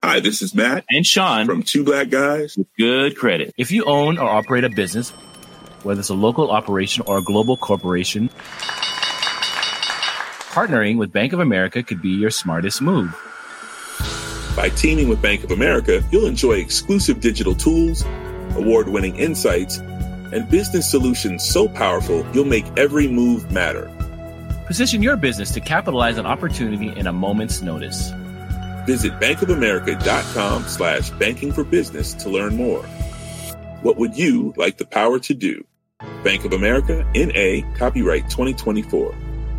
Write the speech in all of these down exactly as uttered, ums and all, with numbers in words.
Hi, this is Matt and Sean from Two Black Guys with Good Credit. If you own or operate a business, whether it's a local operation or a global corporation, partnering with Bank of America could be your smartest move. By teaming with Bank of America, you'll enjoy exclusive digital tools, award-winning insights, and business solutions so powerful you'll make every move matter. Position your business to capitalize on opportunity in a moment's notice. Visit bankofamerica.com slash banking for business to learn more. What would you like the power to do? Bank of America, N A, copyright twenty twenty-four.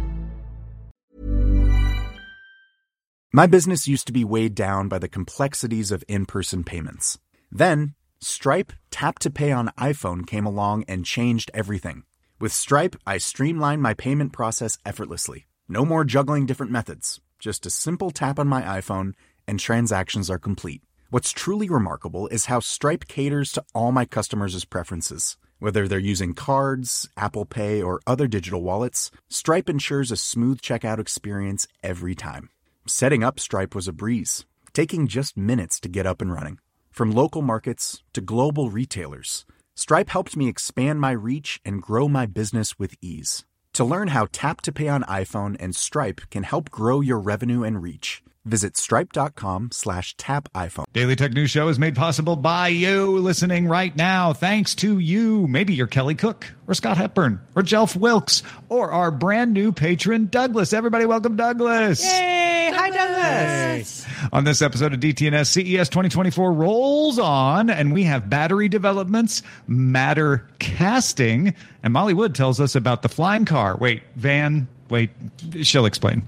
My business used to be weighed down by the complexities of in-person payments. Then, Stripe Tap to Pay on iPhone came along and changed everything. With Stripe, I streamlined my payment process effortlessly. No more juggling different methods. Just a simple tap on my iPhone, and transactions are complete. What's truly remarkable is how Stripe caters to all my customers' preferences. Whether they're using cards, Apple Pay, or other digital wallets, Stripe ensures a smooth checkout experience every time. Setting up Stripe was a breeze, taking just minutes to get up and running. From local markets to global retailers, Stripe helped me expand my reach and grow my business with ease. To learn how Tap to Pay on iPhone and Stripe can help grow your revenue and reach, visit stripe.com slash tap iPhone. Daily Tech News Show is made possible by you listening right now. Thanks to you. Maybe you're Kelly Cook or Scott Hepburn or Jelf Wilkes or our brand new patron, Douglas. Everybody welcome Douglas. Yay. Hi, Douglas. Hey. On this episode of D T N S, C E S twenty twenty-four rolls on, and we have battery developments, matter casting, and Molly Wood tells us about the flying car. Wait, Van, wait, she'll explain.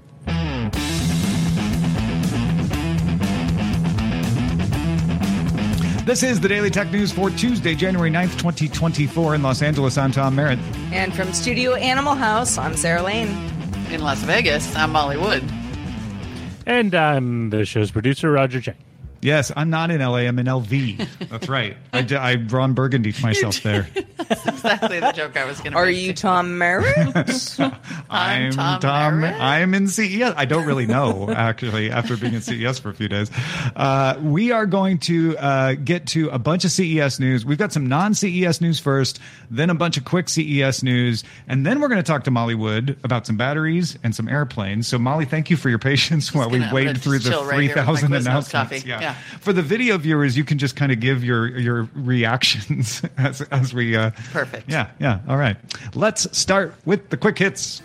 This is the Daily Tech News for Tuesday, January ninth, twenty twenty-four in Los Angeles. I'm Tom Merritt. And from Studio Animal House, I'm Sarah Lane. In Las Vegas, I'm Molly Wood. And I'm the show's producer, Roger Chang. Yes, I'm not in L A, I'm in L V. That's right. I, I Ron Burgundy myself there. That's exactly the joke I was going to Are make. you Tom Merritt? I'm Tom Tom. Merritt. I'm in C E S. I don't really know, actually, after being in C E S for a few days. Uh, we are going to uh, get to a bunch of C E S news. We've got some non-C E S news first, then a bunch of quick C E S news, and then we're going to talk to Molly Wood about some batteries and some airplanes. So, Molly, thank you for your patience while we gonna- I'm wade gonna through just the chill right three here with my thousand Quiznos announcements. coffee. Yeah. For the video viewers, you can just kind of give your your reactions as as we. Uh, Perfect. Yeah, yeah. All right. Let's start with the quick hits.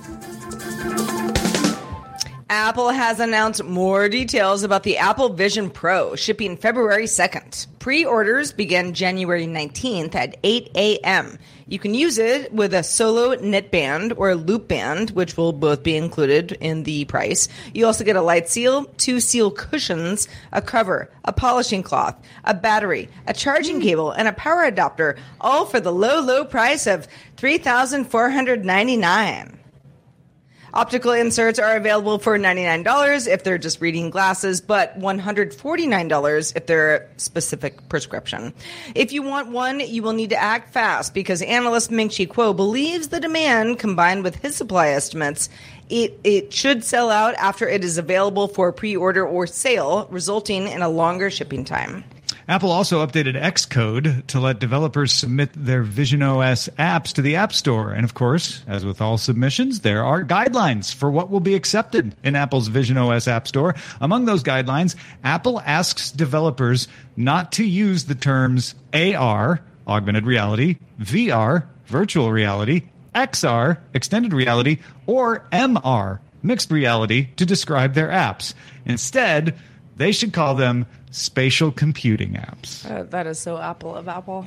Apple has announced more details about the Apple Vision Pro, shipping February second. Pre-orders begin January nineteenth at eight a.m. You can use it with a solo knit band or a loop band, which will both be included in the price. You also get a light seal, two seal cushions, a cover, a polishing cloth, a battery, a charging cable, and a power adapter, all for the low, low price of three thousand four hundred ninety-nine dollars. Optical inserts are available for ninety-nine dollars if they're just reading glasses, but one hundred forty-nine dollars if they're a specific prescription. If you want one, you will need to act fast because analyst Ming-Chi Kuo believes the demand, combined with his supply estimates, it, it should sell out after it is available for pre-order or sale, resulting in a longer shipping time. Apple also updated Xcode to let developers submit their visionOS apps to the App Store. And of course, as with all submissions, there are guidelines for what will be accepted in Apple's visionOS App Store. Among those guidelines, Apple asks developers not to use the terms A R, augmented reality, V R, virtual reality, X R, extended reality, or M R, mixed reality, to describe their apps. Instead, they should call them spatial computing apps. Uh, that is so Apple of Apple.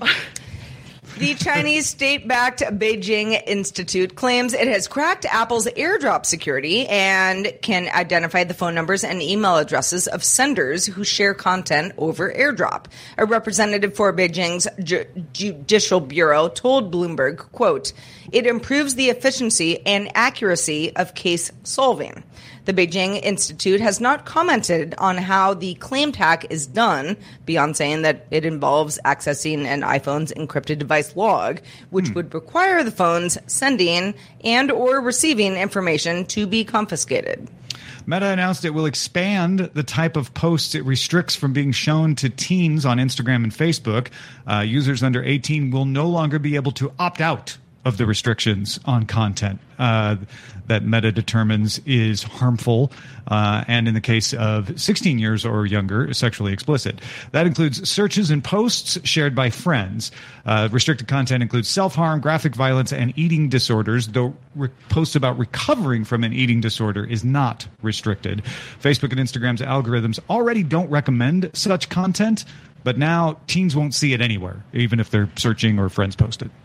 The Chinese state-backed Beijing Institute claims it has cracked Apple's AirDrop security and can identify the phone numbers and email addresses of senders who share content over AirDrop. A representative for Beijing's Ju- Judicial Bureau told Bloomberg, quote, "It improves the efficiency and accuracy of case solving." The Beijing Institute has not commented on how the claimed hack is done, beyond saying that it involves accessing an iPhone's encrypted device log, which hmm. would require the phone's sending and or receiving information to be confiscated. Meta announced it will expand the type of posts it restricts from being shown to teens on Instagram and Facebook. Uh, users under eighteen will no longer be able to opt out of the restrictions on content uh, that Meta determines is harmful, uh, and in the case of sixteen years or younger, sexually explicit. That includes searches and posts shared by friends. Uh, restricted content includes self-harm, graphic violence, and eating disorders, though re- posts about recovering from an eating disorder is not restricted. Facebook and Instagram's algorithms already don't recommend such content, but now teens won't see it anywhere, even if they're searching or friends post it.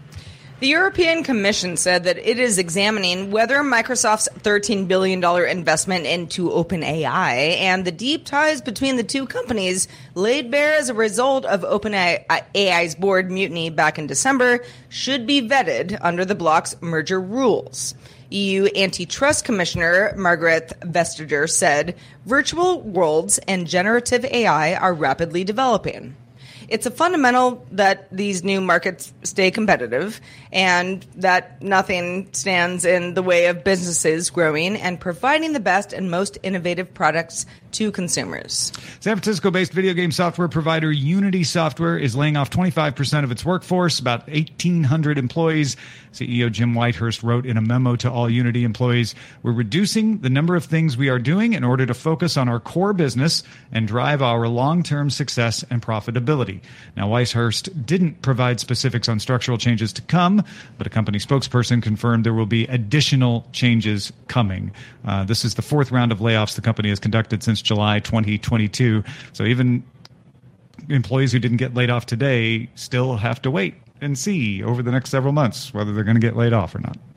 The European Commission said that it is examining whether Microsoft's thirteen billion dollars investment into OpenAI and the deep ties between the two companies laid bare as a result of OpenAI's board mutiny back in December should be vetted under the bloc's merger rules. E U Antitrust Commissioner Margaret Vestager said, "Virtual worlds and generative A I are rapidly developing. It's a fundamental that these new markets stay competitive and that nothing stands in the way of businesses growing and providing the best and most innovative products to consumers." San Francisco-based video game software provider Unity Software is laying off twenty-five percent of its workforce, about eighteen hundred employees. C E O Jim Whitehurst wrote in a memo to all Unity employees, "We're reducing the number of things we are doing in order to focus on our core business and drive our long-term success and profitability." Now, Whitehurst didn't provide specifics on structural changes to come, but a company spokesperson confirmed there will be additional changes coming. Uh, this is the fourth round of layoffs the company has conducted since July twenty twenty-two. So even employees who didn't get laid off today still have to wait and see over the next several months whether they're going to get laid off or not.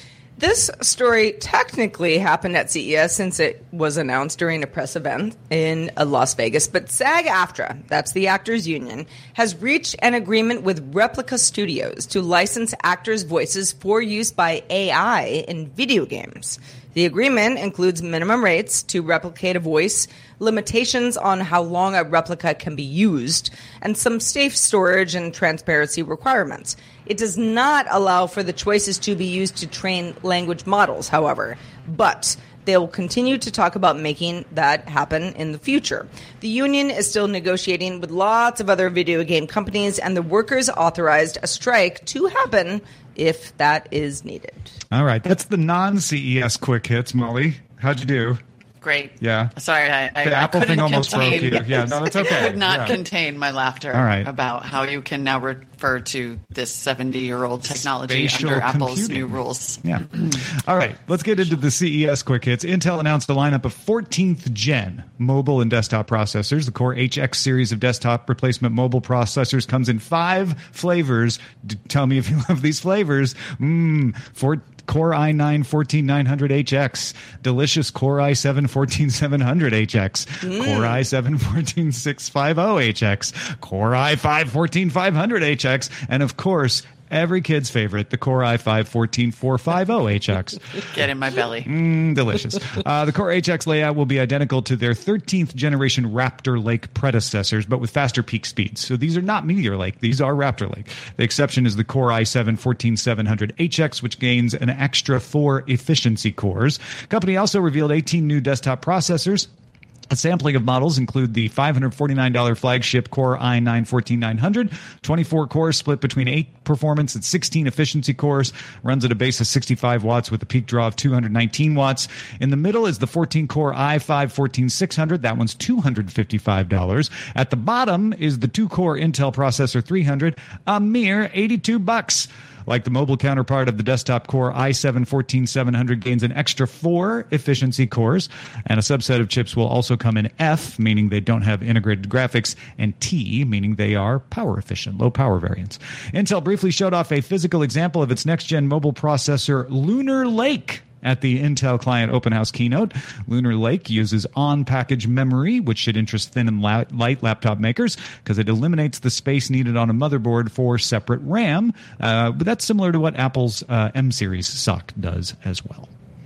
This story technically happened at C E S since it was announced during a press event in Las Vegas, but SAG-AFTRA, that's the actors union, has reached an agreement with Replica Studios to license actors' voices for use by A I in video games. The agreement includes minimum rates to replicate a voice, limitations on how long a replica can be used, and some safe storage and transparency requirements. It does not allow for the choices to be used to train language models, however, but they will continue to talk about making that happen in the future. The union is still negotiating with lots of other video game companies, and the workers authorized a strike to happen if that is needed. All right, that's the non-C E S quick hits, Molly. How'd you do? Great. Yeah. Sorry, I, I, the I Apple couldn't thing almost contain, broke you. Yeah, no, that's okay. I could not yeah. contain my laughter All right. about how you can now refer to this seventy-year-old technology Spatial under Apple's computing. new rules. Yeah. All right, let's get into the C E S quick hits. Intel announced a lineup of fourteenth gen mobile and desktop processors. The Core H X series of desktop replacement mobile processors comes in five flavors. D- tell me if you love these flavors. Mmm, for Core i nine fourteen nine hundred H X, delicious Core i seven fourteen seven hundred H X, mm. Core i seven fourteen six fifty H X, Core i five fourteen five hundred H X, and of course, every kid's favorite, the Core i five fourteen four fifty H X. Get in my belly. Mm, delicious. Uh, the Core H X layout will be identical to their thirteenth generation Raptor Lake predecessors, but with faster peak speeds. So these are not Meteor Lake. These are Raptor Lake. The exception is the Core i seven fourteen seven hundred H X, which gains an extra four efficiency cores. Company also revealed eighteen new desktop processors. A sampling of models include the five hundred forty-nine dollars flagship Core i nine fourteen nine hundred, twenty-four cores split between eight performance and sixteen efficiency cores, runs at a base of sixty-five watts with a peak draw of two hundred nineteen watts. In the middle is the fourteen core i five fourteen six hundred. That one's two hundred fifty-five dollars. At the bottom is the two core Intel processor three hundred, a mere eighty-two bucks. Like the mobile counterpart of the desktop Core i seven fourteen seven hundred gains an extra four efficiency cores, and a subset of chips will also come in F, meaning they don't have integrated graphics, and T, meaning they are power efficient, low power variants. Intel briefly showed off a physical example of its next-gen mobile processor, Lunar Lake, at the Intel Client Open House keynote. Lunar Lake uses on-package memory, which should interest thin and la- light laptop makers because it eliminates the space needed on a motherboard for separate RAM. Uh, but that's similar to what Apple's uh, M-series S O C does as well.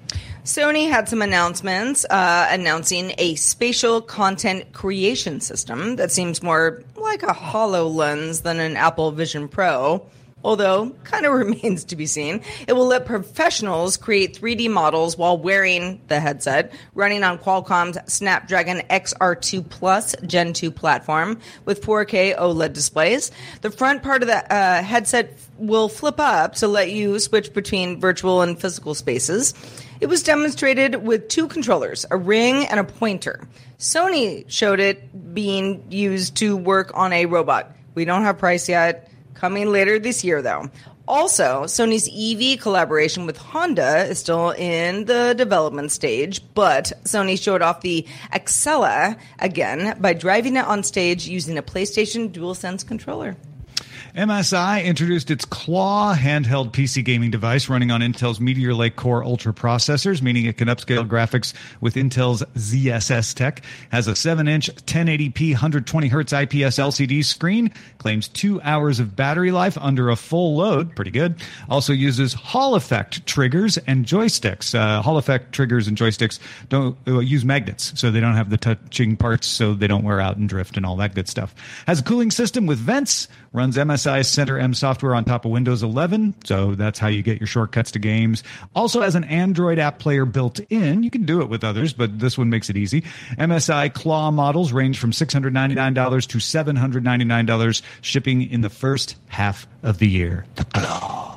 Sony had some announcements uh, announcing a spatial content creation system that seems more like a HoloLens than an Apple Vision Pro. although kind of remains to be seen. It will let professionals create three D models while wearing the headset, running on Qualcomm's Snapdragon X R two Plus Gen two platform with four K OLED displays. The front part of the uh, headset will flip up to let you switch between virtual and physical spaces. It was demonstrated with two controllers, a ring and a pointer. Sony showed it being used to work on a robot. We don't have price yet. Coming later this year, though. Also, Sony's E V collaboration with Honda is still in the development stage, but Sony showed off the Axela again by driving it on stage using a PlayStation DualSense controller. M S I introduced its Claw handheld P C gaming device running on Intel's Meteor Lake Core Ultra processors, meaning it can upscale graphics with Intel's Z S S tech. Has a seven inch ten eighty p one hundred twenty hertz I P S L C D screen. Claims two hours of battery life under a full load. Pretty good. Also uses Hall effect triggers and joysticks. Uh, Hall effect triggers and joysticks don't uh, use magnets, so they don't have the touching parts, so they don't wear out and drift and all that good stuff. Has a cooling system with vents. Runs M S I's Center M software on top of Windows eleven, so that's how you get your shortcuts to games. Also has an Android app player built in. You can do it with others, but this one makes it easy. M S I Claw models range from six hundred ninety-nine dollars to seven hundred ninety-nine dollars, shipping in the first half of the year. The Claw.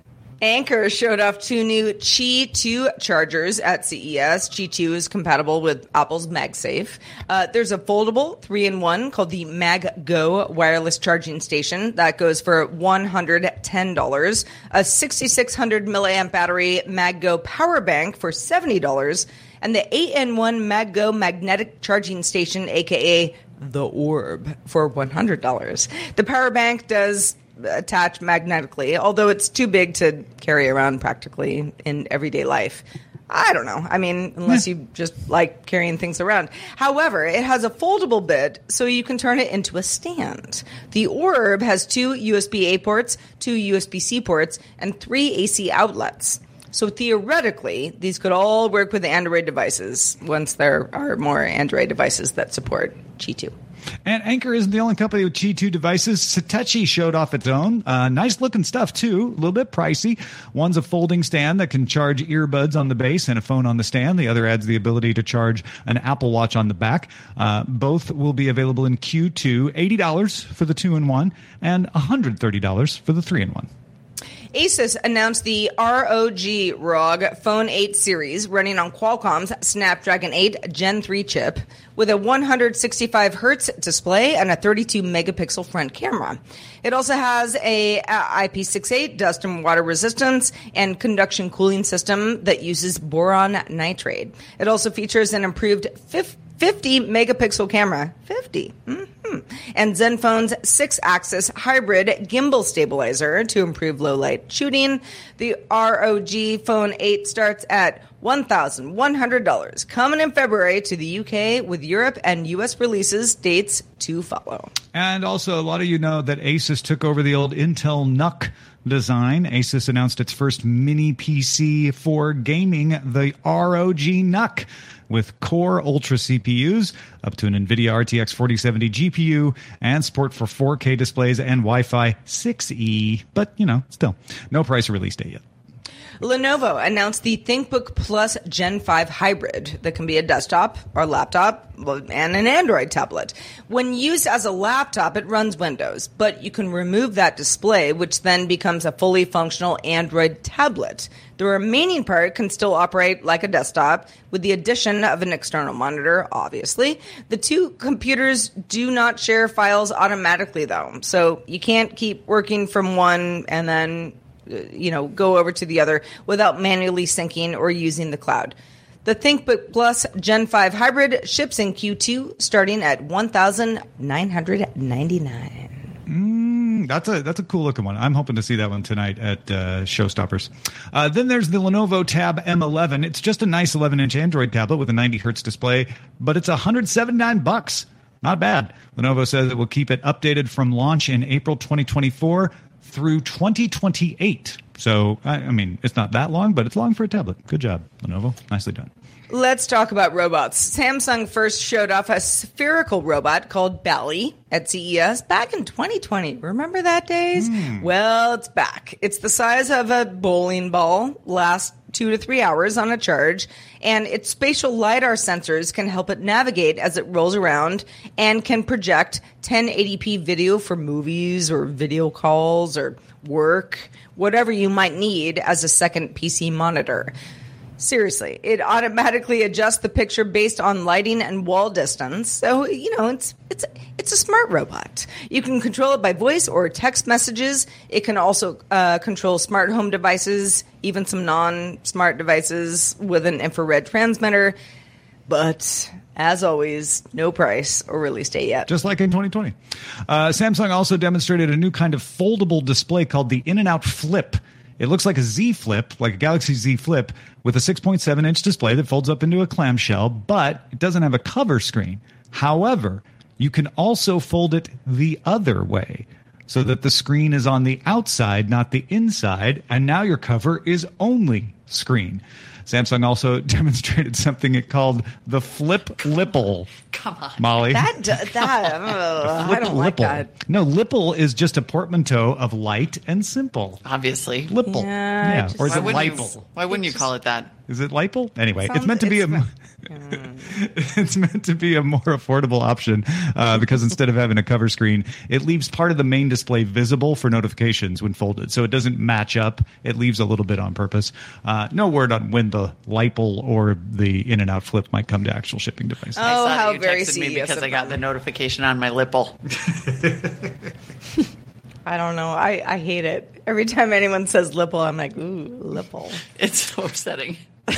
Anker showed off two new Qi two chargers at C E S. Qi two is compatible with Apple's MagSafe. Uh, there's a foldable three in one called the MagGo wireless charging station that goes for one hundred ten dollars. A sixty-six hundred milliamp battery MagGo power bank for seventy dollars. And the eight in one MagGo magnetic charging station, a k a the Orb, for one hundred dollars. The power bank does attach magnetically, although it's too big to carry around practically in everyday life. I don't know. I mean, unless you just like carrying things around. However, it has a foldable bit, so you can turn it into a stand. The Orb has two U S B A ports, two U S B C ports, and three A C outlets. So theoretically, these could all work with Android devices once there are more Android devices that support Qi two. And Anker isn't the only company with Qi two devices. Satechi showed off its own. Uh, nice looking stuff, too. A little bit pricey. One's a folding stand that can charge earbuds on the base and a phone on the stand. The other adds the ability to charge an Apple Watch on the back. Uh, both will be available in Q two. eighty dollars for the two in one and one hundred thirty dollars for the three in one. Asus announced the R O G R O G Phone eight series running on Qualcomm's Snapdragon eight Gen three chip with a one hundred sixty-five hertz display and a thirty-two megapixel front camera. It also has a I P six eight dust and water resistance and conduction cooling system that uses boron nitride. It also features an improved fifty megapixel camera. fifty. Mm-hmm. And Zenfone's six-axis hybrid gimbal stabilizer to improve low-light shooting. The R O G Phone eight starts at one thousand one hundred dollars. Coming in February to the U K, with Europe and U S releases dates to follow. And also, a lot of you know that Asus took over the old Intel N U C design. Asus announced its first mini P C for gaming, the R O G N U C, with Core Ultra C P Us, up to an NVIDIA R T X forty seventy G P U, and support for four K displays and Wi-Fi six E. But, you know, still, no price or release date yet. Lenovo announced the ThinkBook Plus Gen five Hybrid that can be a desktop or laptop and an Android tablet. When used as a laptop, it runs Windows, but you can remove that display, which then becomes a fully functional Android tablet. The remaining part can still operate like a desktop with the addition of an external monitor, obviously. The two computers do not share files automatically, though, so you can't keep working from one and then you know, go over to the other without manually syncing or using the cloud. The ThinkBook Plus Gen five Hybrid ships in Q two starting at one thousand nine hundred ninety-nine dollars. Mm, that's a that's a cool looking one. I'm hoping to see that one tonight at uh, Showstoppers. Uh, then there's the Lenovo Tab M eleven. It's just a nice eleven inch Android tablet with a ninety hertz display, but it's one hundred seventy-nine bucks. Not bad. Lenovo says it will keep it updated from launch in April twenty twenty-four through twenty twenty-eight. So, I, I mean, it's not that long, but it's long for a tablet. Good job, Lenovo. Nicely done. Let's talk about robots. Samsung first showed off a spherical robot called Bally at C E S back in twenty twenty. Remember that days? Mm. Well, it's back. It's the size of a bowling ball, lasts two to three hours on a charge, and its spatial LiDAR sensors can help it navigate as it rolls around and can project ten eighty p video for movies or video calls or work, whatever you might need as a second P C monitor. Seriously, it automatically adjusts the picture based on lighting and wall distance. So, you know, it's it's it's a smart robot. You can control it by voice or text messages. It can also uh, control smart home devices, even some non-smart devices with an infrared transmitter. But as always, no price or release date yet. Just like in twenty twenty. Uh, Samsung also demonstrated a new kind of foldable display called the In-N-Out Flip. It looks like a Z Flip, like a Galaxy Z Flip, with a six point seven inch display that folds up into a clamshell, but it doesn't have a cover screen. However, you can also fold it the other way so that the screen is on the outside, not the inside, and now your cover is only screen. Samsung also demonstrated something it called the Flip Lipple. Come on, Molly. That that uh, I don't like Lipple. that. No, Lipple is just a portmanteau of light and simple. Obviously. Lipple. Yeah, Yeah. just- Or is Why it wouldn't you, Lipple? why wouldn't you call it that? Is it Lipple? Anyway, Sounds- it's meant to be a it's- it's meant to be a more affordable option uh, because instead of having a cover screen, it leaves part of the main display visible for notifications when folded. So it doesn't match up. It leaves a little bit on purpose. Uh, no word on when the Lipple or the In-N-Out Flip might come to actual shipping devices. Oh, I saw how that you very texted me C E S because of I got them. the notification on my Lipple. I don't know. I, I hate it. Every time anyone says Lipple, I'm like, ooh, Lipple. It's so upsetting.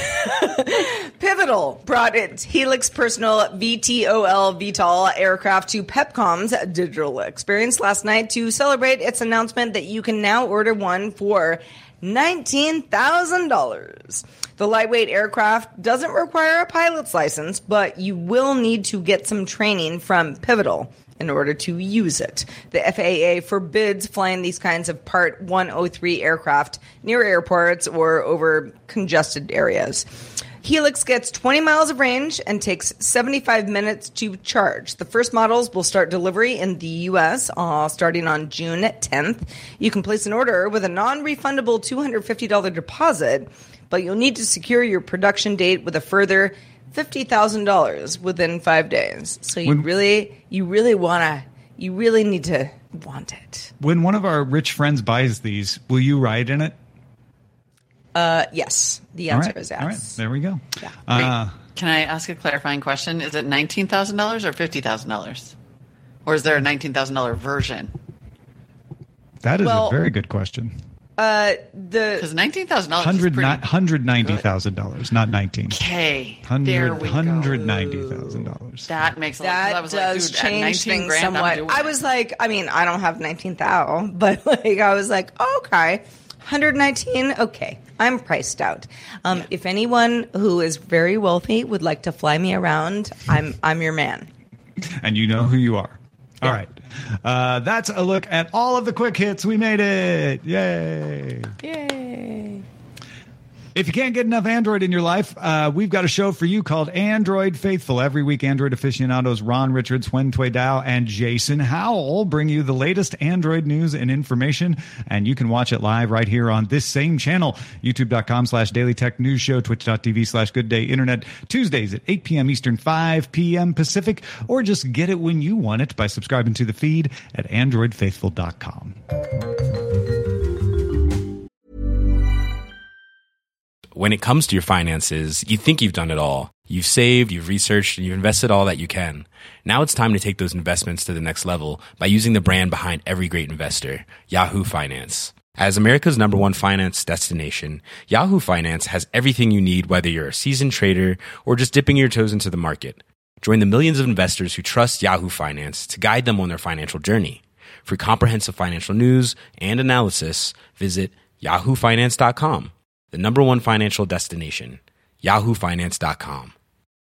Pivotal brought its Helix Personal V T O L V TOL aircraft to Pepcom's digital experience last night to celebrate its announcement that you can now order one for nineteen thousand dollars. The lightweight aircraft doesn't require a pilot's license, but you will need to get some training from Pivotal in order to use it. The F A A forbids flying these kinds of Part one oh three aircraft near airports or over congested areas. Helix gets twenty miles of range and takes seventy-five minutes to charge. The first models will start delivery in the U S uh, starting on June tenth. You can place an order with a non-refundable two hundred fifty dollars deposit, but you'll need to secure your production date with a further fifty thousand dollars within five days. So you When- really, you really want to, you really need to want it. When one of our rich friends buys these, will you ride in it? Uh, yes. The All answer right. is yes. All right. There we go. Yeah. Uh, Can I ask a clarifying question? Is it nineteen thousand dollars or fifty thousand dollars? Or is there a nineteen thousand dollars version? that is Well, a very good question. Uh, the Because nineteen thousand dollars is Hundred pretty... one hundred ninety thousand dollars, not nineteen. Okay, there we Hundred go. hundred ninety thousand dollars. That makes a lot. that I was does like, dude, at change nineteen things grand, I'm somewhat. doing I it. was like, I mean, I don't have nineteen thousand, but like, I was like, okay, one hundred nineteen, okay, I'm priced out. Um, if anyone who is very wealthy would like to fly me around, I'm I'm your man. And you know who you are. All right. Uh, that's a look at all of the quick hits. We made it. Yay. Yay! If you can't get enough Android in your life, uh, we've got a show for you called Android Faithful. Every week, Android aficionados Ron Richards, Wen Tui Dao, and Jason Howell bring you the latest Android news and information, and you can watch it live right here on this same channel, youtube.com slash Daily Tech News Show, twitch.tv slash Good Day Internet, Tuesdays at eight p.m. Eastern, five p.m. Pacific, or just get it when you want it by subscribing to the feed at android faithful dot com. When it comes to your finances, you think you've done it all. You've saved, you've researched, and you've invested all that you can. Now it's time to take those investments to the next level by using the brand behind every great investor, Yahoo Finance. As America's number one finance destination, Yahoo Finance has everything you need, whether you're a seasoned trader or just dipping your toes into the market. Join the millions of investors who trust Yahoo Finance to guide them on their financial journey. For comprehensive financial news and analysis, visit yahoo finance dot com. The number one financial destination, yahoo finance dot com.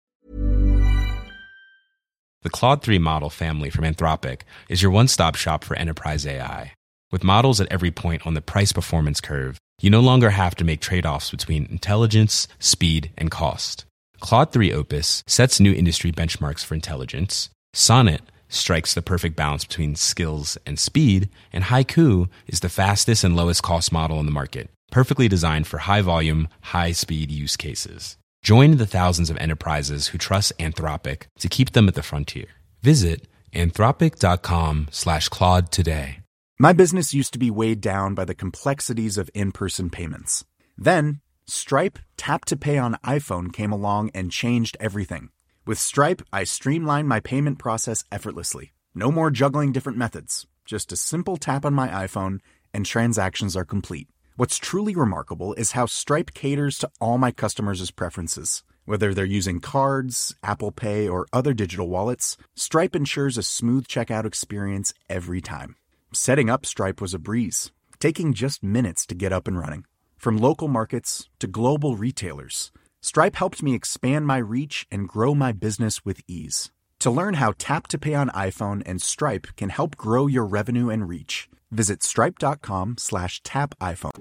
The Claude three model family from Anthropic is your one-stop shop for enterprise A I. With models at every point on the price-performance curve, you no longer have to make trade-offs between intelligence, speed, and cost. Claude three Opus sets new industry benchmarks for intelligence. Sonnet strikes the perfect balance between skills and speed. And Haiku is the fastest and lowest cost model in the market, perfectly designed for high volume, high speed use cases. Join the thousands of enterprises who trust Anthropic to keep them at the frontier. Visit anthropic.com slash Claude today. My business used to be weighed down by the complexities of in-person payments. Then, Stripe Tap to Pay on iPhone came along and changed everything. With Stripe, I streamlined my payment process effortlessly. No more juggling different methods. Just a simple tap on my iPhone and transactions are complete. What's truly remarkable is how Stripe caters to all my customers' preferences. Whether they're using cards, Apple Pay, or other digital wallets, Stripe ensures a smooth checkout experience every time. Setting up Stripe was a breeze, taking just minutes to get up and running. From local markets to global retailers, Stripe helped me expand my reach and grow my business with ease. To learn how Tap to Pay on iPhone and Stripe can help grow your revenue and reach, visit stripe.com slash tap iPhone.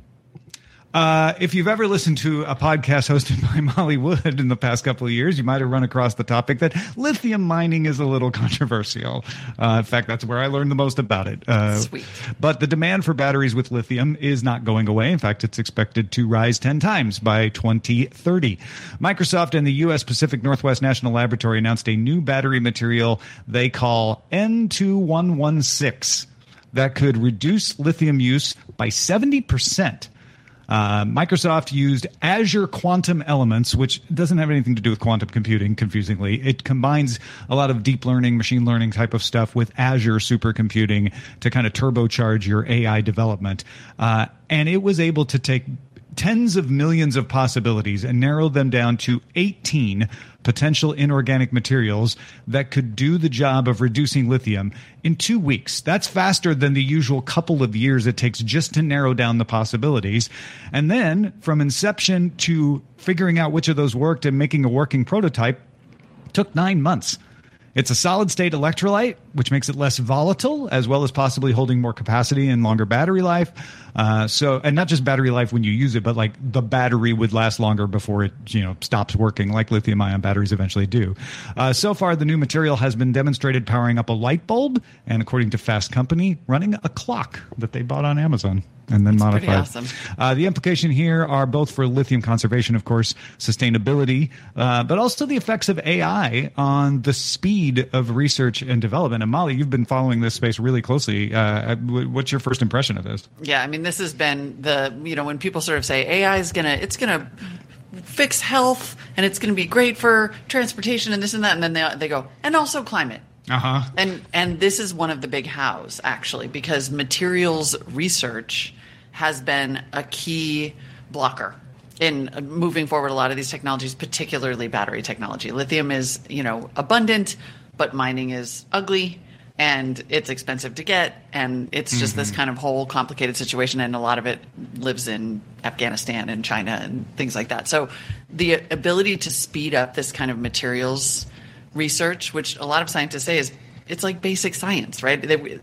Uh, if you've ever listened to a podcast hosted by Molly Wood in the past couple of years, you might have run across the topic that lithium mining is a little controversial. Uh, in fact, that's where I learned the most about it. Uh, Sweet. But the demand for batteries with lithium is not going away. In fact, it's expected to rise ten times by twenty thirty. Microsoft and the U S Pacific Northwest National Laboratory announced a new battery material they call N two one one six that could reduce lithium use by seventy percent. Uh, Microsoft used Azure Quantum Elements, which doesn't have anything to do with quantum computing, confusingly. It combines a lot of deep learning, machine learning type of stuff with Azure supercomputing to kind of turbocharge your A I development. Uh, and it was able to take tens of millions of possibilities and narrow them down to eighteen potential inorganic materials that could do the job of reducing lithium in two weeks. That's faster than the usual couple of years it takes just to narrow down the possibilities. And then from inception to figuring out which of those worked and making a working prototype took nine months. It's a solid-state electrolyte, which makes it less volatile, as well as possibly holding more capacity and longer battery life. Uh, so, and not just battery life when you use it, but like the battery would last longer before it, you know, stops working, like lithium-ion batteries eventually do. Uh, so far, the new material has been demonstrated powering up a light bulb, and according to Fast Company, running a clock that they bought on Amazon and then That's modified. pretty awesome. Uh, the implication here are both for lithium conservation, of course, sustainability, uh, but also the effects of A I on the speed of research and development. And Molly, you've been following this space really closely. Uh, what's your first impression of this? Yeah, I mean, this has been the, you know, when people sort of say A I is going to, it's going to fix health and it's going to be great for transportation and this and that. And then they, they go, and also climate. Uh-huh. And and this is one of the big hows, actually, because materials research has been a key blocker in moving forward a lot of these technologies, particularly battery technology. Lithium is, you know, abundant, but mining is ugly and it's expensive to get. And it's just mm-hmm. this kind of whole complicated situation. And a lot of it lives in Afghanistan and China and things like that. So the ability to speed up this kind of materials research, which a lot of scientists say is it's like basic science, right? They,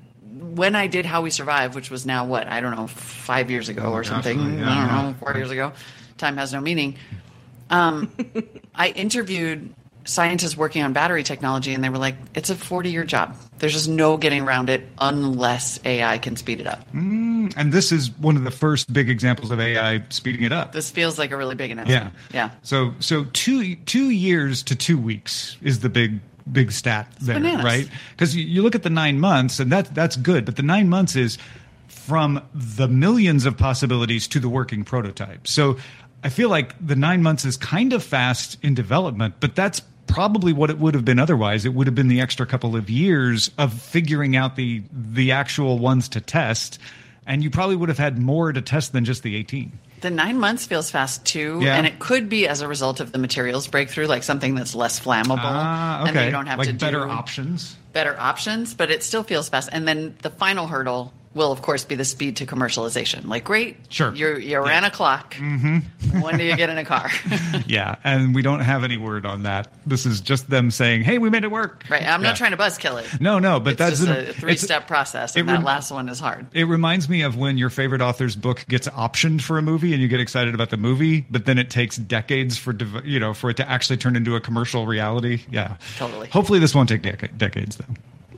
when I did How We Survive, which was now what, I don't know, five years ago or something, yeah, I don't yeah. know, four years ago, time has no meaning. Um, I interviewed scientists working on battery technology, and they were like, it's a forty-year job. There's just no getting around it unless A I can speed it up. Mm, and this is one of the first big examples of A I speeding it up. This feels like a really big announcement. Yeah. Yeah. So so two two years to two weeks is the big big stat there, bananas. Right? Because you, you look at the nine months, and that that's good, but the nine months is from the millions of possibilities to the working prototype. So I feel like the nine months is kind of fast in development, but that's probably what it would have been otherwise. It would have been the extra couple of years of figuring out the the actual ones to test, and you probably would have had more to test than just the eighteen. The nine months feels fast too, Yeah. and it could be as a result of the materials breakthrough, like something that's less flammable, Ah, and okay. you don't have like to better do options. better options. But it still feels fast. And then the final hurdle will, of course, be the speed to commercialization. Like, great, sure, you're, you ran a clock. Mm-hmm. When do you get in a car? Yeah, and we don't have any word on that. This is just them saying, hey, we made it work. Right, I'm yeah. not trying to buzzkill it. No, no, but it's that's just an, a three-step process, and it that re- last one is hard. It reminds me of when your favorite author's book gets optioned for a movie and you get excited about the movie, but then it takes decades for you know for it to actually turn into a commercial reality. Yeah, totally. Hopefully this won't take dec- decades, though.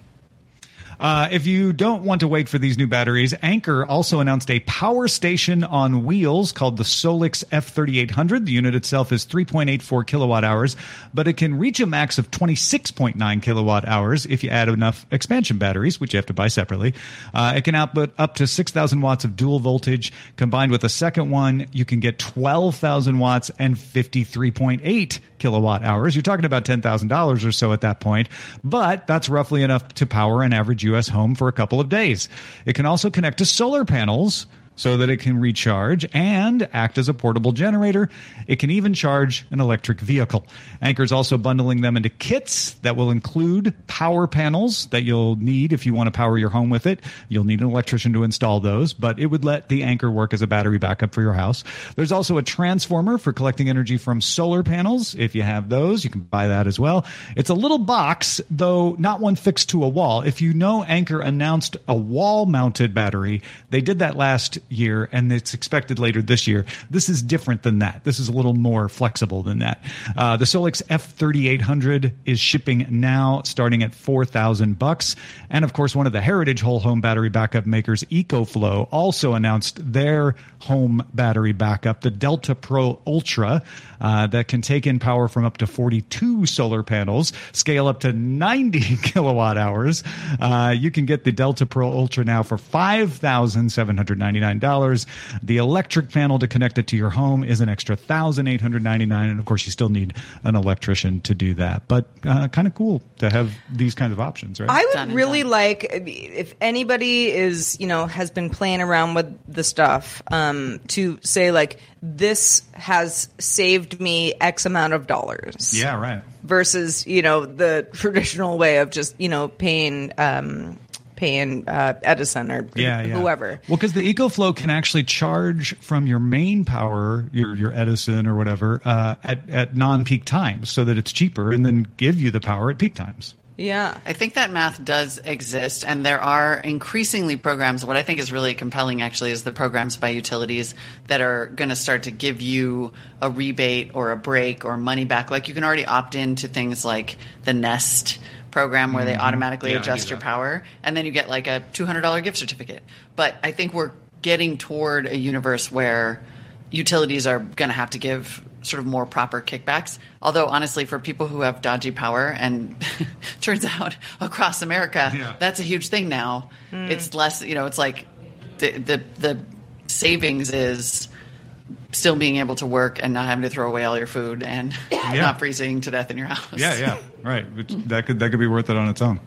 Uh, if you don't want to wait for these new batteries, Anker also announced a power station on wheels called the Solix F thirty-eight hundred. The unit itself is three point eight four kilowatt hours, but it can reach a max of twenty-six point nine kilowatt hours if you add enough expansion batteries, which you have to buy separately. Uh, it can output up to six thousand watts of dual voltage. Combined with a second one, you can get twelve thousand watts and fifty-three point eight kilowatt hours. You're talking about ten thousand dollars or so at that point, but that's roughly enough to power an average U S home for a couple of days. It can also connect to solar panels so that it can recharge and act as a portable generator. It can even charge an electric vehicle. Anker's also bundling them into kits that will include power panels that you'll need if you want to power your home with it. You'll need an electrician to install those, but it would let the Anker work as a battery backup for your house. There's also a transformer for collecting energy from solar panels. If you have those, you can buy that as well. It's a little box, though not one fixed to a wall. If you know, Anker announced a wall-mounted battery. They did that last year, and it's expected later this year. This is different than that. This is a little more flexible than that. Uh, the Solix F thirty-eight hundred is shipping now, starting at four thousand bucks. And of course, one of the heritage whole home battery backup makers, EcoFlow, also announced their home battery backup, the Delta Pro Ultra, uh, that can take in power from up to forty-two solar panels, scale up to ninety kilowatt hours. Uh, you can get the Delta Pro Ultra now for five thousand seven hundred ninety-nine dollars. The electric panel to connect it to your home is an extra one thousand eight hundred ninety-nine dollars. And of course, you still need an electrician to do that. But uh, kind of cool to have these kinds of options, right? I would Done and really done. like, if anybody is, you know, has been playing around with the stuff, um, to say, like, this has saved me X amount of dollars. Yeah, right. Versus, you know, the traditional way of just, you know, paying um, paying uh, Edison or yeah, yeah. whoever. Well, because the EcoFlow can actually charge from your main power, your your Edison or whatever, uh, at, at non-peak times so that it's cheaper, and then give you the power at peak times. Yeah. I think that math does exist, and there are increasingly programs. What I think is really compelling, actually, is the programs by utilities that are going to start to give you a rebate or a break or money back. Like, you can already opt into things like the Nest program where they automatically Yeah, I adjust do your that. power, and then you get like a two hundred dollars gift certificate. But I think we're getting toward a universe where utilities are going to have to give sort of more proper kickbacks. Although, honestly, for people who have dodgy power, and turns out across America, Yeah. that's a huge thing now. It's less, you know, it's like the, the, the savings is still being able to work and not having to throw away all your food and not freezing to death in your house. Yeah, yeah, right. Which, that could that could be worth it on its own.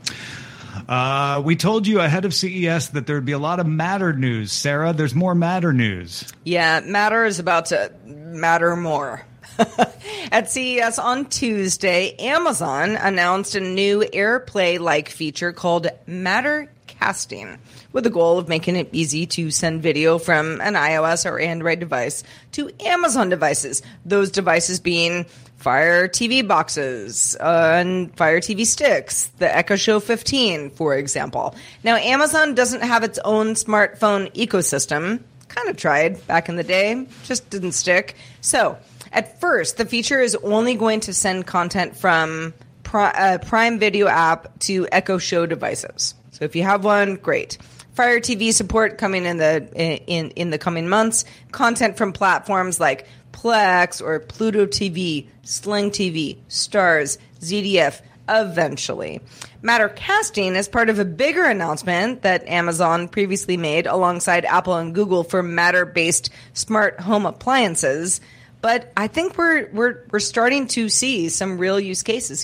Uh, we told you ahead of C E S that there would be a lot of Matter news. Sarah, there's more Matter news. Yeah, Matter is about to matter more. At C E S on Tuesday, Amazon announced a new AirPlay-like feature called Matter Casting, with the goal of making it easy to send video from an iOS or Android device to Amazon devices. Those devices being Fire T V boxes uh, and Fire T V sticks, the Echo Show fifteen, for example. Now, Amazon doesn't have its own smartphone ecosystem. Kind of tried back in the day, just didn't stick. So, at first, the feature is only going to send content from Pri- uh, Prime Video app to Echo Show devices. So if you have one, great. Fire T V support coming in the in in the coming months. Content from platforms like Plex or Pluto T V, Sling T V, Stars, Z D F, eventually. Matter Casting is part of a bigger announcement that Amazon previously made alongside Apple and Google for Matter-based smart home appliances. But I think we're we're we're starting to see some real use cases here.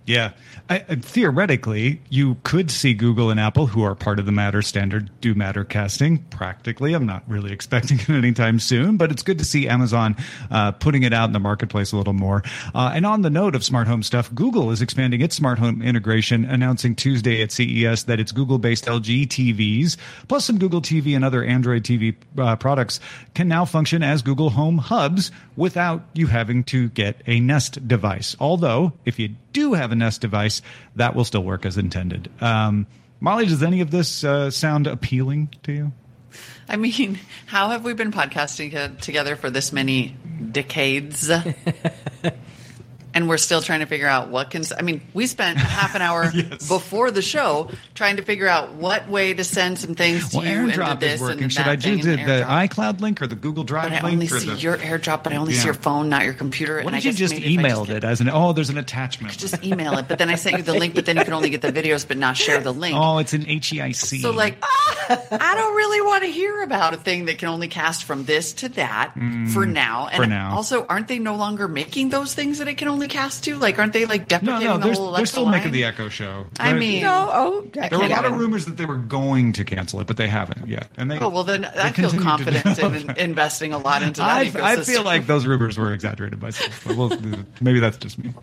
Yeah. I, I- theoretically, you could see Google and Apple, who are part of the Matter standard, do Matter casting. Practically, I'm not really expecting it anytime soon, but it's good to see Amazon uh, putting it out in the marketplace a little more. Uh, and on the note of smart home stuff, Google is expanding its smart home integration, announcing Tuesday at C E S that its Google-based L G T Vs, plus some Google T V and other Android T V uh, products, can now function as Google Home hubs without you having to get a Nest device. Although, if you do have a Nest device, that will still work as intended. Um, Molly, does any of this uh, sound appealing to you? I mean, how have we been podcasting uh, together for this many decades? And we're still trying to figure out what can. I mean, we spent half an hour Yes. before the show trying to figure out what way to send some things to Well, you into AirDrop this is working. and Should that I do thing the, and the AirDrop. iCloud link or the Google Drive But I link? only or see the, your AirDrop, but I only Yeah. see your phone, not your computer. What and I if you guess just maybe if I emailed just it as an, oh, there's an attachment. Just email it, but then I sent you the link, but then you can only get the videos but not share the link. Oh, it's an H E I C. So, like, I don't really want to hear about a thing that can only cast from this to that for now. And for now. also, aren't they no longer making those things that it can only cast to? Like, aren't they, like, no, deprecating no, the they're, whole they're Alexa still line? making the Echo Show. I They're- mean, No, oh, I there were a can't lot of get it. rumors that they were going to cancel it, but they haven't yet. And they, oh, well, then I they feel continue to confident develop in it. investing a lot into that I, ecosystem. I feel like those rumors were exaggerated myself, but we'll, maybe that's just me.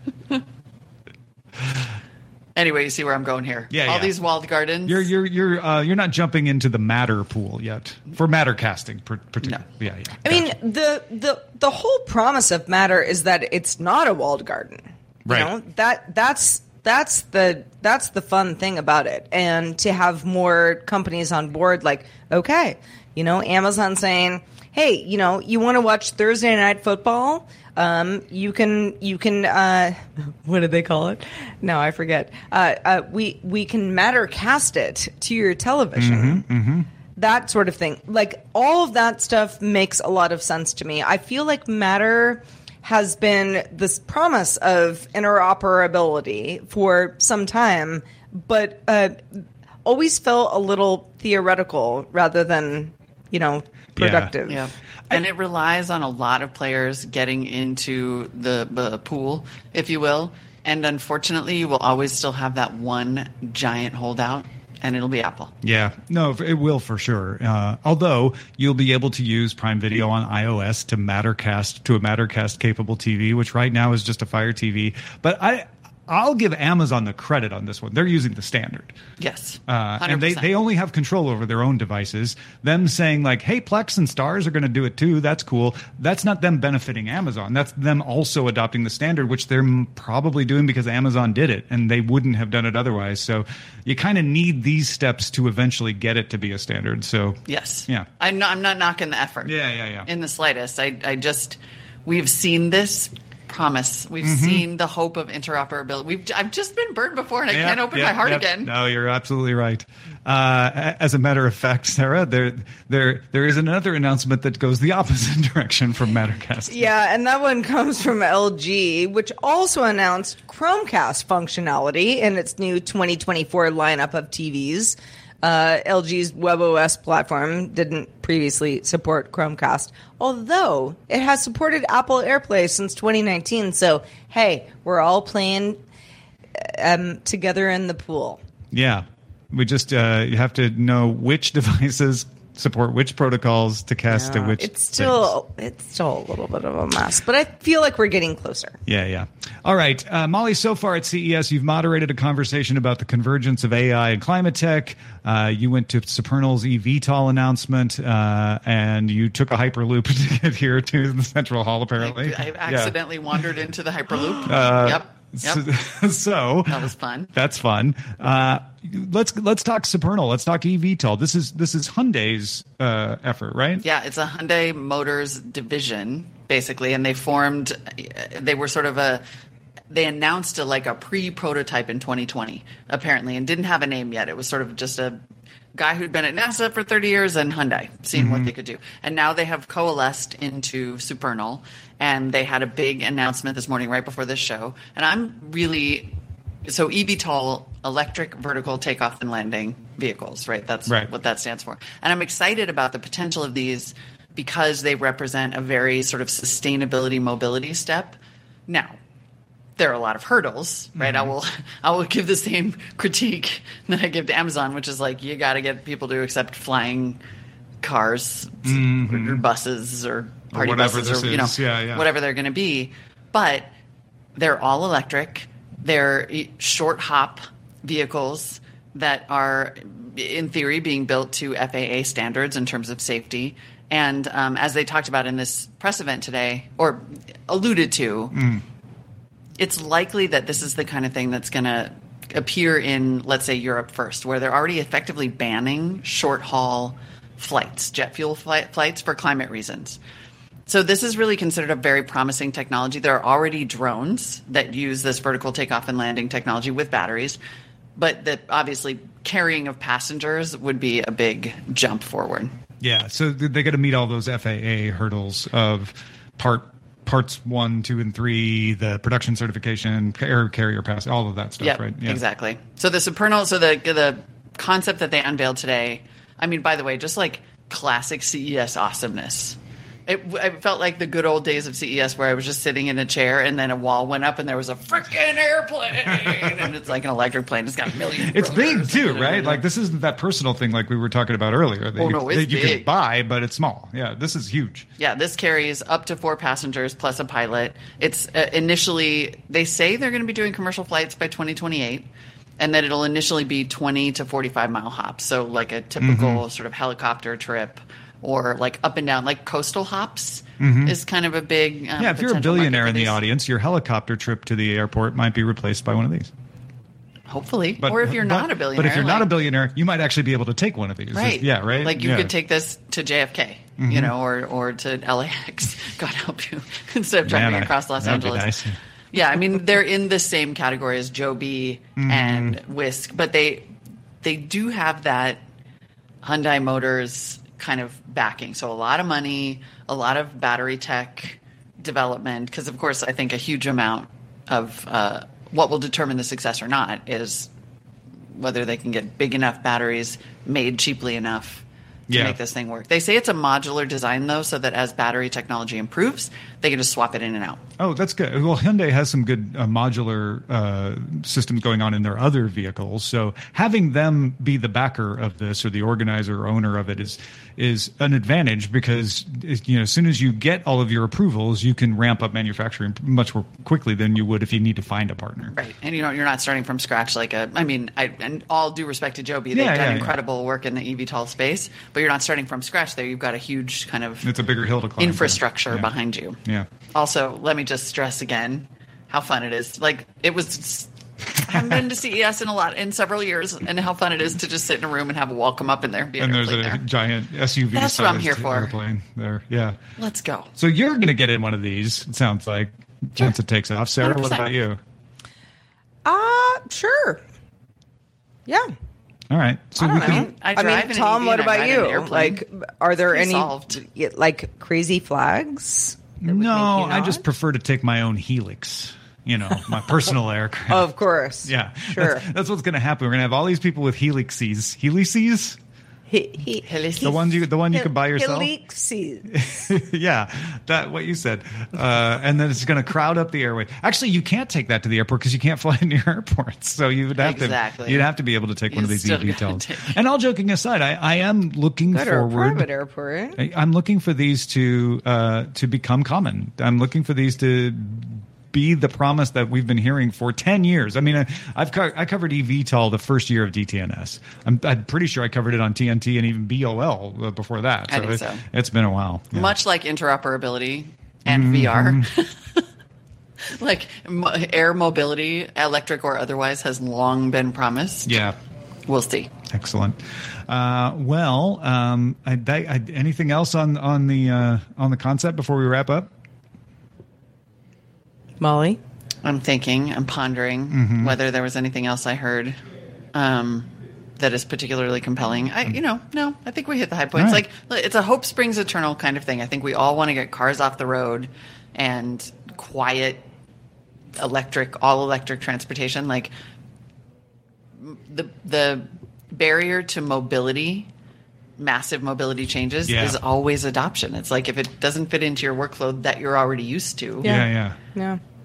Anyway, you see where I'm going here. Yeah, All yeah. these walled gardens. You're you're you're uh, you're not jumping into the Matter pool yet for Matter casting, per- particularly. No. Yeah, yeah. I mean, the, the the whole promise of Matter is that it's not a walled garden. You Right. know, that that's that's the that's the fun thing about it. And to have more companies on board, like, okay, you know, Amazon saying, hey, you know, you want to watch Thursday Night Football? Um, you can, you can, uh, what did they call it? No, I forget. Uh, uh, we, we can Matter cast it to your television. That sort of thing. Like, all of that stuff makes a lot of sense to me. I feel like Matter has been this promise of interoperability for some time, but, uh, always felt a little theoretical rather than, you know, productive. Yeah. And it relies on a lot of players getting into the, the pool, if you will. And unfortunately, you will always still have that one giant holdout, and it'll be Apple. Yeah, no, it will for sure. Uh, although you'll be able to use Prime Video on iOS to Mattercast to a Mattercast capable T V, which right now is just a Fire T V. But I, I'll give Amazon the credit on this one. They're using the standard. Yes. Uh, one hundred percent. and they, they only have control over their own devices. Them saying like, hey, Plex and Stars are going to do it too. That's cool. That's not them benefiting Amazon. That's them also adopting the standard, which they're m- probably doing because Amazon did it and they wouldn't have done it otherwise. So you kind of need these steps to eventually get it to be a standard. So Yes. Yeah. I'm not, I'm not knocking the effort. Yeah, yeah, yeah. In the slightest. I, I just, we've seen this promise. We've Mm-hmm. seen the hope of interoperability. We've, I've just been burned before and I Yep, can't open yep, my heart yep. again. No, you're absolutely right. Uh, a- as a matter of fact, Sarah, there, there, there is another announcement that goes the opposite direction from Mattercast. Yeah, and that one comes from L G, which also announced Chromecast functionality in its new twenty twenty-four lineup of T Vs. Uh, L G's WebOS platform didn't previously support Chromecast, although it has supported Apple AirPlay since twenty nineteen. So, hey, we're all playing um, together in the pool. Yeah, we just uh, you have to know which devices support which protocols to cast to Yeah, which. it's still it's still a little bit of a mess, but I feel like we're getting closer. Yeah, yeah. All right, uh, Molly. So far at C E S, you've moderated a conversation about the convergence of A I and climate tech. Uh, you went to Supernal's eVTOL announcement, uh, and you took a hyperloop to get here to the Central Hall. Apparently, I, I Yeah. accidentally wandered into the Hyperloop. Uh, yep. Yep. So, so That was fun. That's fun. Uh, let's let's talk Supernal. Let's talk eVTOL. This is this is Hyundai's uh, effort, right? Yeah, it's a Hyundai Motors division, basically, and they formed, they were sort of a, they announced a, like a pre-prototype in twenty twenty, apparently, and didn't have a name yet. It was sort of just a guy who'd been at NASA for thirty years and Hyundai, seeing Mm-hmm. what they could do. And now they have coalesced into Supernal, and they had a big announcement this morning right before this show. And I'm really, so eVTOL, electric vertical takeoff and landing vehicles, right? That's Right. what that stands for. And I'm excited about the potential of these because they represent a very sort of sustainability mobility step. Now, there are a lot of hurdles, right? Mm-hmm. I will I will give the same critique that I give to Amazon, which is like you got to get people to accept flying cars Mm-hmm. or buses or party whatever buses this or you know is. Yeah, yeah. whatever they're going to be. But they're all electric. They're short hop vehicles that are, in theory, being built to F A A standards in terms of safety. And um, as they talked about in this press event today, or alluded to, Mm. it's likely that this is the kind of thing that's going to appear in, let's say, Europe first, where they're already effectively banning short-haul flights, jet fuel flight, flights for climate reasons. So this is really considered a very promising technology. There are already drones that use this vertical takeoff and landing technology with batteries, but that obviously carrying of passengers would be a big jump forward. Yeah, so they got to meet all those F A A hurdles of part parts one, two, and three, the production certification, air carrier pass, all of that stuff, Yep, right? Yeah, exactly. So the supernal, so the the concept that they unveiled today. I mean, by the way, just like classic C E S awesomeness. It, it felt like the good old days of C E S where I was just sitting in a chair and then a wall went up and there was a freaking airplane and it's like an electric plane. It's got a million. It's big rotors. too, right? Like this isn't that personal thing like we were talking about earlier. That Oh, you, no, it's that you big. can buy, but it's small. Yeah, this is huge. Yeah, this carries up to four passengers plus a pilot. It's uh, initially, they say they're going to be doing commercial flights by twenty twenty-eight, and that it'll initially be twenty to forty-five mile hops. So like a typical Mm-hmm. sort of helicopter trip or like up and down, like coastal hops Mm-hmm. is kind of a big um, Yeah, if you're a potential billionaire market in for the these. audience, your helicopter trip to the airport might be replaced by one of these. Hopefully. But, or if you're but- not a billionaire. But if you're not a like- billionaire, you might actually be able to take one of these. Right. Yeah, right? Like you Yeah. could take this to J F K, you know, or, or to L A X, God help you, instead of driving Man, I- across Los that'd be Angeles. nice. Yeah, I mean, they're in the same category as Joby Mm-hmm. and Whisk, but they they do have that Hyundai Motors kind of backing. So a lot of money, a lot of battery tech development, because of course I think a huge amount of uh, what will determine the success or not is whether they can get big enough batteries made cheaply enough to Yeah. make this thing work. They say it's a modular design, though, so that as battery technology improves, they can just swap it in and out. Oh, that's good. Well, Hyundai has some good uh, modular uh, systems going on in their other vehicles. So having them be the backer of this or the organizer or owner of it is is an advantage because you know as soon as you get all of your approvals, you can ramp up manufacturing much more quickly than you would if you need to find a partner. Right. And you know, you're not starting from scratch like a, I mean, I, and all due respect to Joby, they've Yeah, done yeah, yeah. incredible work in the eVTOL space, but you're not starting from scratch there. You've got a huge kind of It's a bigger hill to climb. infrastructure Yeah. behind you. Yeah. Also, let me just stress again how fun it is. Like, it was, I haven't been to C E S in a lot, in several years, and how fun it is to just sit in a room and have a wall come up and there be an And there's a airplane there. giant S U V That's what I'm sized here for. airplane there. Yeah. Let's go. So you're going to get in one of these, it sounds like, once it takes off. Sarah, one hundred what percent. about you? Uh, sure. Yeah. All right. So I we don't can. know. I I, drive in mean, an Tom, E V what and I about ride in an you? airplane. Like, are there Pretty any solved. y- like crazy flags? that would make No, you I not? just prefer to take my own Helix. You know, my personal aircraft. Of course. Yeah, Sure. That's, that's what's going to happen. We're going to have all these people with Helixes. Helixes? He, he, Helixes. The ones you, the one you can buy yourself. Helixes. Yeah, that what you said. Uh, and then it's going to crowd up the airway. Actually, you can't take that to the airport because you can't fly into airports. So you would have Exactly. to. You'd have to be able to take one of You these still gotta eVTOLs. take- And all joking aside, I, I am looking Go to a forward. private airport. I- I'm looking for these to uh, to become common. I'm looking for these to be the promise that we've been hearing for ten years. I mean, I, I've co- I covered eVTOL the first year of D T N S. I'm, I'm pretty sure I covered it on T N T and even B O L uh, before that. I think it, so. It's been a while. Yeah. Much like interoperability and Mm-hmm. V R. Like mo- air mobility, electric or otherwise, has long been promised. Yeah. We'll see. Excellent. Uh, well, um, I, I, anything else on on the uh, on the concept before we wrap up? Molly? I'm thinking, I'm pondering Mm-hmm. whether there was anything else I heard um, that is particularly compelling. I, you know, no, I think we hit the high points. All right. Like, it's a hope springs eternal kind of thing. I think we all want to get cars off the road and quiet, electric, all electric transportation. Like the the barrier to mobility, massive mobility changes, Yeah. is always adoption. It's like if it doesn't fit into your workload that you're already used to. Yeah, yeah. Yeah.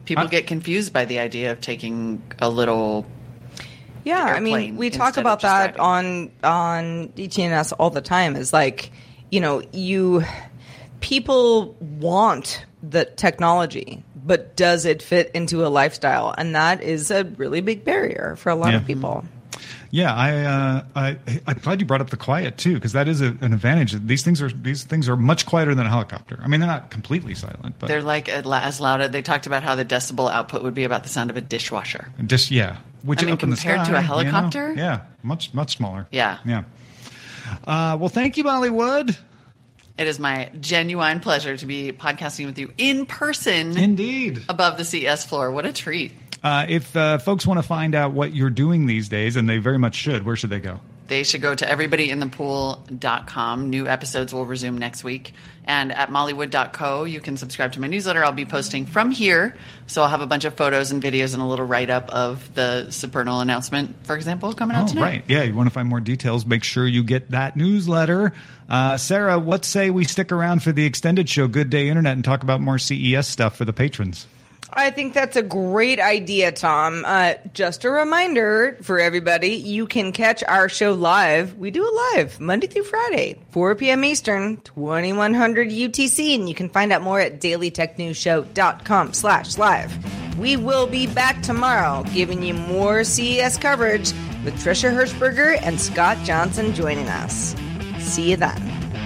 People get confused by the idea of taking a little. Yeah, I mean, we talk about that on on D T N S all the time. Is like, you know, you people want the technology, but does it fit into a lifestyle? And that is a really big barrier for a lot yeah. of people. Yeah, I, uh, I I'm glad you brought up the quiet too, because that is a, an advantage. These things are these things are much quieter than a helicopter. I mean, they're not completely silent, but they're like as loud. They talked about how the decibel output would be about the sound of a dishwasher. Just yeah, which I mean, up in the compared sky, to a helicopter, you know? yeah, much much smaller. Yeah, yeah. Uh, well, thank you, Molly Wood. It is my genuine pleasure to be podcasting with you in person. Indeed, above the C E S floor. What a treat. Uh, if uh, folks want to find out what you're doing these days, and they very much should, where should they go? They should go to everybody in the pool dot com. New episodes will resume next week. And at mollywood dot co, you can subscribe to my newsletter. I'll be posting from here. So I'll have a bunch of photos and videos and a little write-up of the Supernal announcement, for example, coming out oh, tonight. Right. Yeah, you want to find more details, make sure you get that newsletter. Uh, Sarah, what say we stick around for the extended show, Good Day Internet, and talk about more C E S stuff for the patrons? I think that's a great idea, Tom. Uh, just a reminder for everybody, you can catch our show live. We do it live Monday through Friday, four p.m. Eastern, twenty-one hundred U T C, and you can find out more at dailytechnewsshow.com slash live. We will be back tomorrow giving you more C E S coverage with Trisha Hirschberger and Scott Johnson joining us. See you then.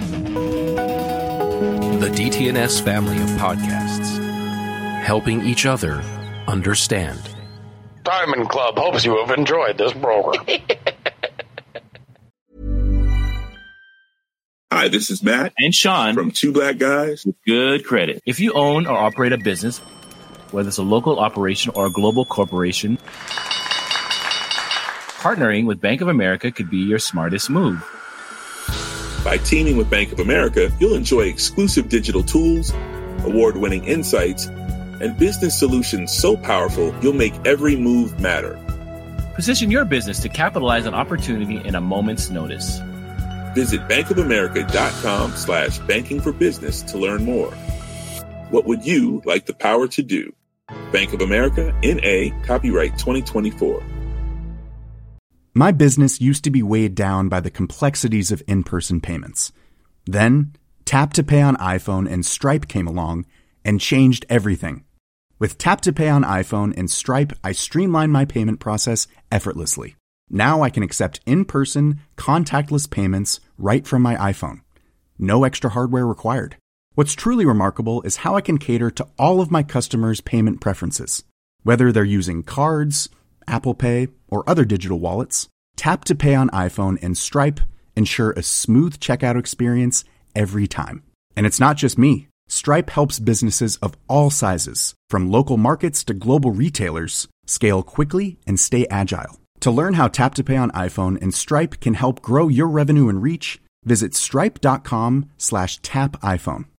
The D T N S family of podcasts, helping each other understand. Diamond Club hopes you have enjoyed this program. Hi, this is Matt and Sean from Two Black Guys with Good Credit. If you own or operate a business, whether it's a local operation or a global corporation, partnering with Bank of America could be your smartest move. By teaming with Bank of America, you'll enjoy exclusive digital tools, award-winning insights, and business solutions so powerful you'll make every move matter. Position your business to capitalize on opportunity in a moment's notice. Visit bankofamerica.com slash banking for business to learn more. What would you like the power to do? Bank of America, N A, copyright twenty twenty-four. My business used to be weighed down by the complexities of in-person payments. Then, Tap to Pay on iPhone and Stripe came along and changed everything. With Tap to Pay on iPhone and Stripe, I streamlined my payment process effortlessly. Now I can accept in-person, contactless payments right from my iPhone. No extra hardware required. What's truly remarkable is how I can cater to all of my customers' payment preferences. Whether they're using cards, Apple Pay, or other digital wallets, Tap to Pay on iPhone and Stripe ensure a smooth checkout experience every time. And it's not just me. Stripe helps businesses of all sizes, from local markets to global retailers, scale quickly and stay agile. To learn how Tap to Pay on iPhone and Stripe can help grow your revenue and reach, visit stripe.com slash tap iPhone.